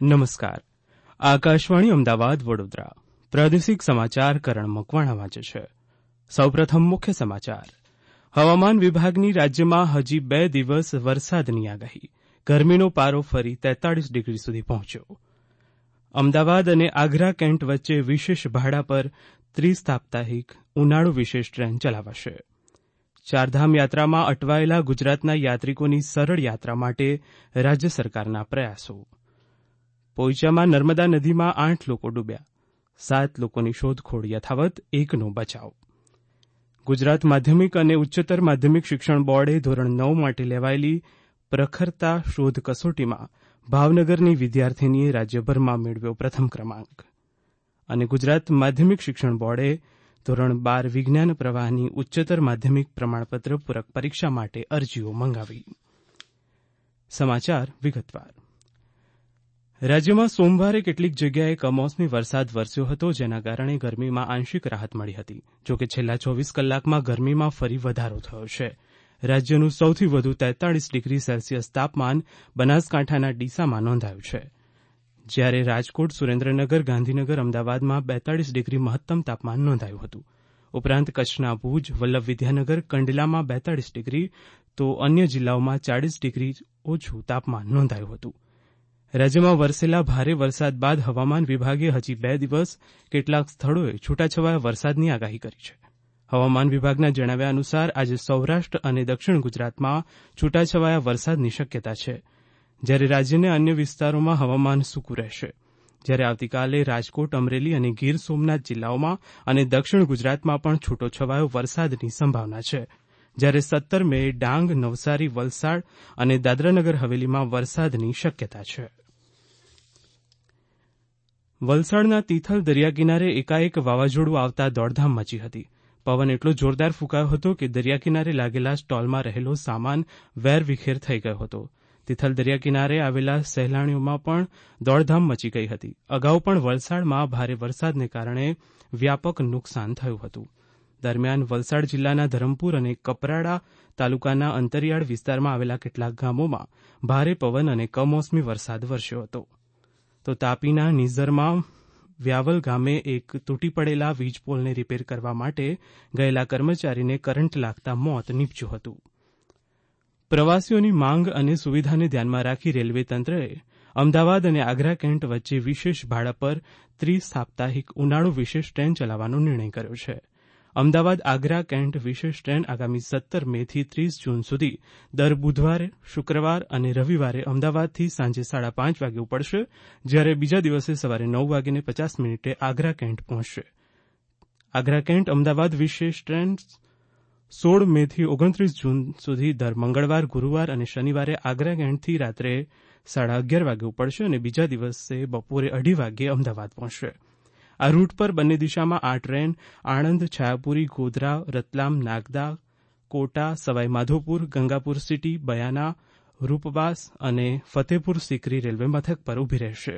નમસ્કાર. આકાશવાણી અમદાવાદ વડોદરા પ્રાદેશિક સમાચાર કરણ મકવાણા વાંચે છે. સૌપ્રથમ મુખ્ય સમાચાર. હવામાન વિભાગની રાજ્યમાં હજી 2 દિવસ વરસાદની આગાહી. ગરમીનો પારો ફરી 43 ડિગ્રી સુધી પહોંચ્યો. અમદાવાદ અને આગ્રા કેન્ટ વચ્ચે વિશેષ ભાડા પર ત્રિસાપ્તાહિક ઉનાળુ વિશેષ ટ્રેન ચલાવાશે. ચારધામ યાત્રામાં અટવાયેલા ગુજરાતના યાત્રિકોની સરળ યાત્રા માટે રાજ્ય સરકારના પ્રયાસો. પોઈચામાં નર્મદા નદીમાં 8 લોકો ડૂબ્યા, 7 લોકોની શોધખોળ યથાવત, 1નો બચાવ. ગુજરાત માધ્યમિક અને ઉચ્ચતર માધ્યમિક શિક્ષણ બોર્ડે ધોરણ 9 માટે લેવાયેલી પ્રખરતા શોધ કસોટીમાં ભાવનગરની વિદ્યાર્થીનીએ રાજ્યભરમાં મેળવ્યો પ્રથમ ક્રમાંક. અને ગુજરાત માધ્યમિક શિક્ષણ બોર્ડે ધોરણ 12 વિજ્ઞાન પ્રવાહની ઉચ્ચતર માધ્યમિક પ્રમાણપત્ર પૂરક પરીક્ષા માટે અરજીઓ મંગાવી. સમાચાર વિગતવાર. રાજ્યમાં સોમવારે કેટલીક જગ્યાએ કમોસમી વરસાદ વરસ્યો હતો, જેના કારણે ગરમીમાં આંશિક રાહત મળી હતી. જોકે છેલ્લા 24 કલાકમાં ગરમીમાં ફરી વધારો થયો છે. રાજ્યનું સૌથી વધુ 43 ડિગ્રી સેલ્સિયસ તાપમાન બનાસકાંઠાના ડીસામાં નોંધાયું છે, જ્યારે રાજકોટ, સુરેન્દ્રનગર, ગાંધીનગર, અમદાવાદમાં 42 ડિગ્રી મહત્તમ તાપમાન નોંધાયું હતું. ઉપરાંત કચ્છના ભુજ, વલ્લભ વિદ્યાનગર, કંડલામાં 42 ડિગ્રી તો અન્ય જિલ્લાઓમાં 40 ડિગ્રી ઓછું તાપમાન નોંધાયું હતું. રાજ્યમાં વરસેલા ભારે વરસાદ બાદ હવામાન વિભાગે હજી 2 દિવસ કેટલાક સ્થળોએ છૂટાછવાયા વરસાદની આગાહી કરી છે. હવામાન વિભાગના જણાવ્યા અનુસાર આજે સૌરાષ્ટ્ર અને દક્ષિણ ગુજરાતમાં છૂટાછવાયા વરસાદની શક્યતા છે, જ્યારે રાજ્યના અન્ય વિસ્તારોમાં હવામાન સૂકું રહેશે. જ્યારે આવતીકાલે રાજકોટ, અમરેલી અને ગીર સોમનાથ જિલ્લાઓમાં અને દક્ષિણ ગુજરાતમાં પણ છૂટોછવાયો વરસાદની સંભાવના છે. જ્યારે 17 મેએ ડાંગ, નવસારી, વલસાડ અને દાદરાનગર હવેલીમાં વરસાદની શક્યતા છે. વલસાડના તિથલ દરિયાકિનારે એકાએક વાવાઝોડું આવતા દોડધામ મચી હતી. પવન એટલો જોરદાર ફૂંકાયો હતો કે દરિયાકિનારે લાગેલા સ્ટોલમાં રહેલો સામાન વેરવિખેર થઈ ગયો હતો. તિથલ દરિયાકિનારે આવેલા સહેલાણીઓમાં પણ દોડધામ મચી ગઈ હતી. અગાઉ પણ વલસાડમાં ભારે વરસાદને કારણે વ્યાપક નુકસાન થયું હતું. દરમિયાન વલસાડ જિલ્લાના ધરમપુર અને કપરાડા તાલુકાના અંતરિયાળ વિસ્તારમાં આવેલા કેટલાક ગામોમાં ભારે પવન અને કમોસમી વરસાદ વરસ્યો હતો. તો તાપીના નિઝરમાં વ્યાવલ ગામે એક તૂટી પડેલા વીજપોલને રિપેર કરવા માટે ગયેલા કર્મચારીને કરંટ લાગતા મોત નીપજ્યું હતું. પ્રવાસીઓની માંગ અને સુવિધાને ધ્યાનમાં રાખી રેલવે તંત્રએ અમદાવાદ અને આગ્રા કેન્ટ વચ્ચે વિશેષ ભાડા પર ત્રિસાપ્તાહિક ઉનાળુ વિશેષ ટ્રેન ચલાવવાનો નિર્ણય કર્યો છે. અમદાવાદ આગ્રા કેન્ટ વિશેષ ટ્રેન આગામી 17 મેથી 30 જૂન સુધી દર બુધવારે, શુક્રવાર અને રવિવારે અમદાવાદથી સાંજે 5:30 વાગે ઉપડશે, જ્યારે બીજા દિવસે સવારે 9:50 આગ્રા કેન્ટ પહોંચશે. આગ્રા કેન્ટ અમદાવાદ વિશેષ ટ્રેન 16 મેથી 29 જૂન સુધી દર મંગળવાર, ગુરુવાર અને શનિવારે આગ્રા કેન્ટથી રાત્રે 11:30 વાગે ઉપડશે અને બીજા દિવસે બપોરે 2:30 વાગે અમદાવાદ પહોંચશે. આ રૂટ પર બંને દિશામાં આ ટ્રેન આણંદ, છાયાપુરી, ગોધરા, રતલામ, નાગદા, કોટા, સવાઈ માધોપુર, ગંગાપુર સિટી, બયાના, રૂપવાસ અને ફતેપુર સિકરી રેલવે મથક પર ઊભી રહેશે.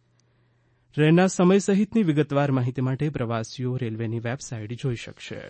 ટ્રેનના સમય સહિતની વિગતવાર માહિતી માટે પ્રવાસીઓ રેલવેની વેબસાઇટ જોઈ શકશે.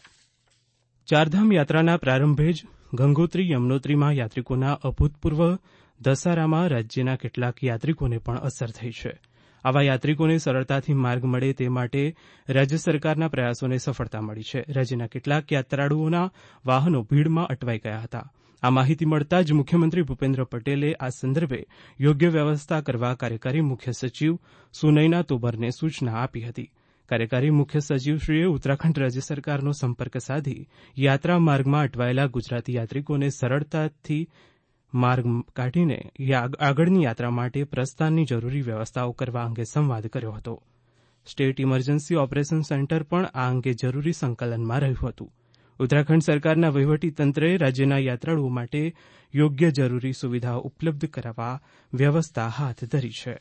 ચારધામ યાત્રાના પ્રારંભે જ ગંગોત્રી, યમનોત્રીમાં યાત્રિકોના અભૂતપૂર્વ ધસારામાં રાજ્યના કેટલાક યાત્રિકોને પણ અસર થઈ છે. આવા યાત્રિકોને સરળતાથી માર્ગ મળે તે માટે રાજ્ય સરકારના પ્રયાસોને સફળતા મળી છે. રાજ્યના કેટલાક યાત્રાળુઓના વાહનો ભીડમાં અટવાઈ ગયા હતા. આ માહિતી મળતા જ મુખ્યમંત્રી ભૂપેન્દ્ર પટેલે આ સંદર્ભે યોગ્ય વ્યવસ્થા કરવા કાર્યકારી મુખ્ય સચિવ સુનયના તોમરને સૂચના આપી હતી. કાર્યકારી મુખ્ય સચિવશ્રીએ ઉત્તરાખંડ રાજ્ય સરકારનો સંપર્ક સાધી યાત્રા માર્ગમાં અટવાયેલા ગુજરાતી યાત્રિકોને સરળતાથી માર્ગ કાઢીને આગળની યાત્રા માટે પ્રસ્થાનની જરૂરી વ્યવસ્થાઓ કરવા અંગે સંવાદ કર્યો હતો. સ્ટેટ ઇમરજન્સી ઓપરેશન સેન્ટર પણ આ અંગે જરૂરી સંકલનમાં રહ્યું હતું. ઉત્તરાખંડ સરકારના વહીવટીતંત્રએ રાજ્યના યાત્રાળુઓ માટે યોગ્ય જરૂરી સુવિધાઓ ઉપલબ્ધ કરાવવા વ્યવસ્થા હાથ ધરી છે.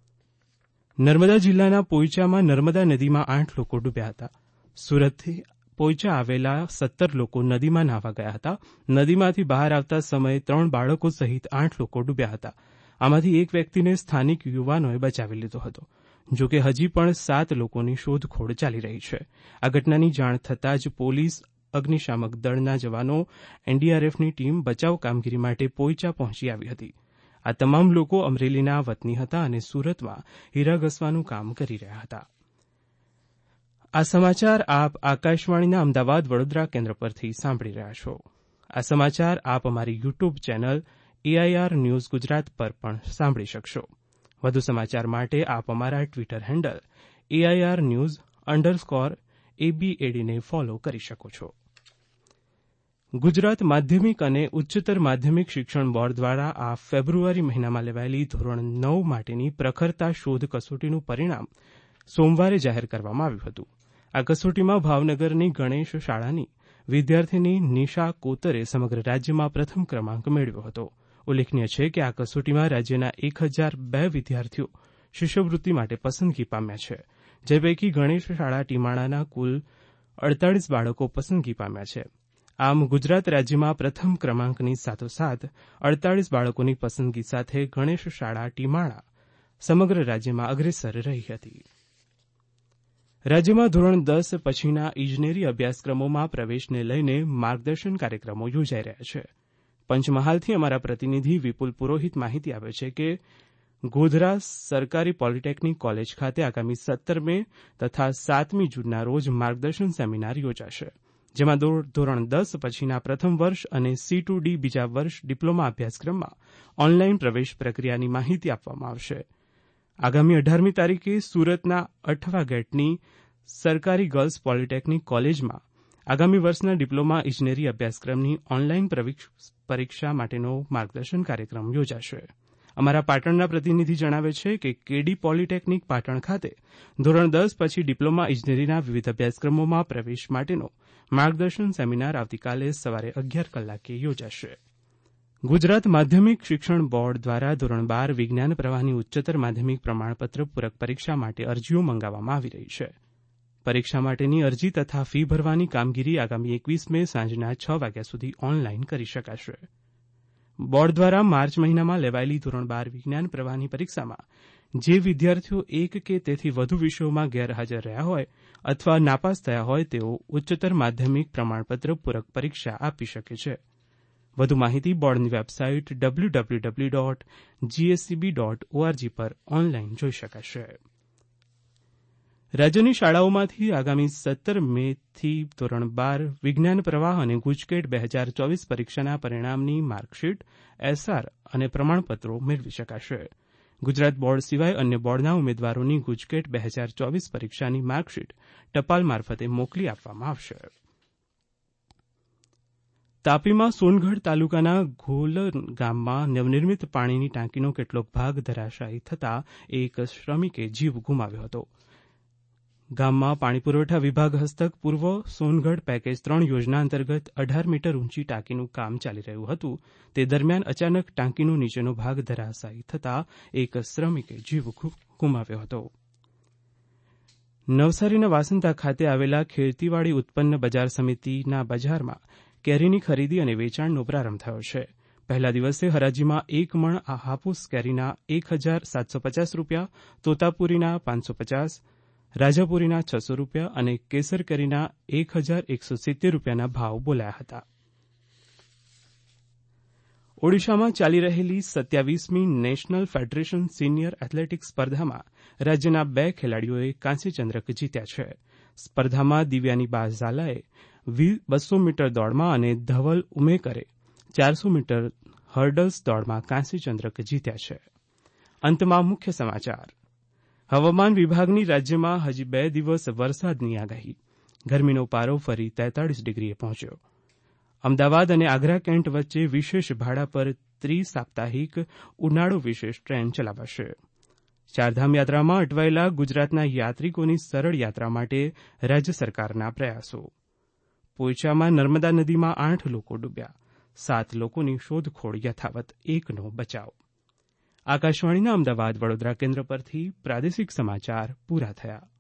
નર્મદા જિલ્લાના પોઈચામાં નર્મદા નદીમાં 8 લોકો ડૂબ્યા હતા. સુરતથી પોઈચા આવેલા 17 લોકો નદીમાં નાહવા ગયા હતા. નદીમાંથી બહાર આવતા સમયે 3 બાળકો સહિત 8 લોકો ડૂબ્યા હતા. આમાંથી એક વ્યક્તિને સ્થાનિક યુવાનોએ બચાવી લીધો હતો. જોકે હજી પણ 7 લોકોની શોધખોળ ચાલી રહી છે. આ ઘટનાની જાણ થતાં જ પોલીસ, અગ્નિશામક દળના જવાનો, એનડીઆરએફની ટીમ બચાવ કામગીરી માટે પોઈચા પહોંચી આવી હતી. આ તમામ લોકો અમરેલીના વતની હતા અને સુરતમાં હીરા ઘસવાનું કામ કરી રહ્યા હતા. આ સમાચાર આપ આકાશવાણીના અમદાવાદ વડોદરા કેન્દ્ર પરથી સાંભળી રહ્યા છો. આ સમાચાર આપ અમારી YouTube channel AIR news Gujarat પર પણ સાંભળી શકશો. વધુ સમાચાર માટે આપ અમારા ટ્વિટર હેન્ડલ AIR_news_ABAD ને ફોલો કરી શકો છો. ગુજરાત માધ્યમિક અને ઉચ્ચતર માધ્યમિક શિક્ષણ બોર્ડ દ્વારા આ ફેબ્રુઆરી મહિનામાં લેવાયેલી ધોરણ 9 માટેની પ્રખરતા શોધ કસોટીનું પરિણામ સોમવારે જાહેર કરવામાં આવ્યું હતું. આ કસોટીમાં ભાવનગરની ગણેશ શાળાની વિદ્યાર્થીની નિશા કોતરે સમગ્ર રાજ્યમાં પ્રથમ ક્રમાંક મેળવ્યો હતો. ઉલ્લેખનીય છે કે આ કસોટીમાં રાજ્યના 1002 વિદ્યાર્થીઓ શિષ્યવૃત્તિ માટે પસંદગી પામ્યા છે, જે પૈકી ગણેશ શાળા ટીમાણાના કુલ 48 બાળકો પસંદગી પામ્યા છે. આમ ગુજરાત રાજ્યમાં પ્રથમ ક્રમાંકની સાથોસાથ 48 બાળકોની પસંદગી સાથે ગણેશ શાળા ટીમાણા સમગ્ર રાજ્યમાં અગ્રેસર રહી હતી. રાજ્યમાં ધોરણ 10 પછીના ઇજનેરી અભ્યાસક્રમોમાં પ્રવેશને લઈને માર્ગદર્શન કાર્યક્રમો યોજાઈ રહ્યા છે. પંચમહાલથી અમારા પ્રતિનિધિ વિપુલ પુરોહિત માહિતી આપે છે કે ગોધરા સરકારી પોલિટેકનિક કોલેજ ખાતે આગામી 17 મે તથા 7મી જૂનના રોજ માર્ગદર્શન સેમિનાર યોજાશે, જેમાં ધોરણ 10 પછીના પ્રથમ વર્ષ અને C2D બીજા વર્ષ ડિપ્લોમા અભ્યાસક્રમમાં ઓનલાઈન પ્રવેશ પ્રક્રિયાની માહિતી આપવામાં આવશે. આગામી 18મી તારીખે સુરતના અઠવા ગેટની સરકારી ગર્લ્સ પોલિટેકનિક કોલેજમાં આગામી વર્ષના ડિપ્લોમા ઇજનેરી અભ્યાસક્રમની ઓનલાઈન પરીક્ષા માટેનો માર્ગદર્શન કાર્યક્રમ યોજાશે. અમારા પાટણના પ્રતિનિધિ જણાવે છે કે કેડી પોલિટેકનિક પાટણ ખાતે ધોરણ 10 પછી ડિપ્લોમા ઇજનેરીના વિવિધ અભ્યાસક્રમોમાં પ્રવેશ માટેનો માર્ગદર્શન સેમિનાર આવતીકાલે સવારે 11 કલાકે યોજાશે. ગુજરાત માધ્યમિક શિક્ષણ બોર્ડ દ્વારા ધોરણ 12 વિજ્ઞાન પ્રવાહની ઉચ્ચતર માધ્યમિક પ્રમાણપત્ર પૂરક પરીક્ષા માટે અરજીઓ મંગાવવામાં આવી રહી છે. પરીક્ષા માટેની અરજી તથા ફી ભરવાની કામગીરી આગામી 21 મે સાંજના 6 વાગ્યા સુધી ઓનલાઈન કરી શકાશે. બોર્ડ દ્વારા માર્ચ મહિનામાં લેવાયેલી ધોરણ 12 વિજ્ઞાન પ્રવાહની પરીક્ષામાં જે વિદ્યાર્થીઓ એક કે તેથી વધુ વિષયોમાં ગેરહાજર રહ્યા હોય અથવા નાપાસ થયા હોય તેઓ ઉચ્ચતર માધ્યમિક પ્રમાણપત્ર પૂરક પરીક્ષા આપી શકે છે. વધુ માહિતી બોર્ડની વેબસાઇટ www.gscb.org પર ઓનલાઈન જોઈ શકાશે. રાજ્યની શાળાઓમાંથી આગામી 17 મેથી ધોરણ 12 વિજ્ઞાન પ્રવાહ અને ગુજકેટ 2024 પરીક્ષાના પરિણામની માર્કશીટ, SR અને પ્રમાણપત્રો મેળવી શકાશે. ગુજરાત બોર્ડ સિવાય અન્ય બોર્ડના ઉમેદવારોની ગુજકેટ 2024 પરીક્ષાની માર્કશીટ ટપાલ મારફતે મોકલી આપવામાં આવશે. તાપીમાં સોનગઢ તાલુકાના ઘોલન ગામમાં નવનિર્મિત પાણીની ટાંકીનો કેટલોક ભાગ ધરાશાયી થતાં એક શ્રમિકે જીવ ગુમાવ્યો હતો. ગામમાં પાણી પુરવઠા વિભાગ હસ્તક પૂર્વ સોનગઢ પેકેજ 3 યોજના અંતર્ગત 18 મીટર ઊંચી ટાંકીનું કામ ચાલી રહ્યું હતું. તે દરમિયાન અચાનક ટાંકીનો નીચેનો ભાગ ધરાશાયી થતાં એક શ્રમિકે જીવ ગુમાવ્યો હતો. નવસારીના વાસંતા ખાતે આવેલા ખેતીવાડી ઉત્પન્ન બજાર સમિતિના બજારમાં કેરીની ખરીદી અને વેચાણનો પ્રારંભ થયો છે. પહેલા દિવસે હરાજીમાં 1 મણ હાપુસ કેરીના 1,750 રૂપિયા, તોતાપુરીના 550, રાજાપુરીના 600 રૂપિયા અને કેસર કેરીના 1,170 રૂપિયાના ભાવ બોલાયા હતા. ઓડિશામાં ચાલી રહેલી 27મી નેશનલ ફેડરેશન સિનિયર એથ્લેટિક્સ સ્પર્ધામાં રાજ્યના 2 ખેલાડીઓએ કાંસ્ય ચંદ્રક જીત્યા છે. સ્પર્ધામાં દિવ્યાની બા ઝાલાએ 200 મીટર દોડમાં અને ધવલ ઉમેકરે 400 મીટર હર્ડલ્સ દોડમાં કાંસ્ય ચંદ્રક જીત્યા છે. અંતમાં મુખ્ય સમાચાર. હવામાન વિભાગની રાજ્યમાં હજી 2 દિવસ વરસાદની આગાહી. ગરમીનો પારો ફરી 43 ડિગ્રીએ પહોંચ્યો. અમદાવાદ અને આગ્રા કેન્ટ વચ્ચે વિશેષ ભાડા પર ત્રિ-સાપ્તાહિક ઉનાળો વિશેષ ટ્રેન ચલાવાશે. ચારધામ યાત્રામાં અટવાયેલા ગુજરાતના યાત્રિકોની સરળ યાત્રા માટે રાજ્ય સરકારના પ્રયાસો. પોઈચામાં નર્મદા નદીમાં 8 લોકો ડૂબ્યા, 7 લોકોની શોધખોળ યથાવત, 1નો બચાવ. આકાશવાણીના અમદાવાદ વડોદરા કેન્દ્ર પરથી પ્રાદેશિક સમાચાર પૂરા થયા.